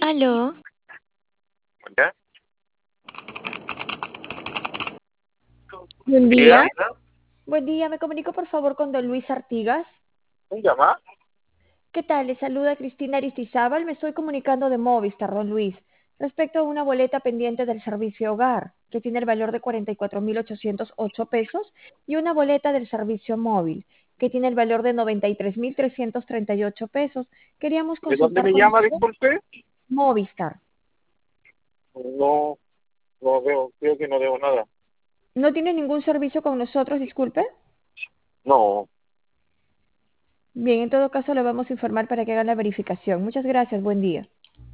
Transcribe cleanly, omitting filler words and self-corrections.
Aló, ¿Ya? buen Diga, día. Buen día, me comunico por favor con don Luis Artigas. ¿un llama? ¿Qué tal? Le saluda Cristina Aristizábal. Me estoy comunicando de Movistar, don Luis, respecto a una boleta pendiente del servicio hogar, que tiene el valor de 44.808 pesos, y una boleta del servicio móvil, que tiene el valor de 93.338 pesos. Queríamos ¿De dónde consultar me con llama, usted. disculpe? Movistar. No, no veo, creo que no veo nada. ¿No tiene ningún servicio con nosotros, disculpe? No, Bien, en todo caso le vamos a informar para que hagan la verificación. Muchas gracias, buen día.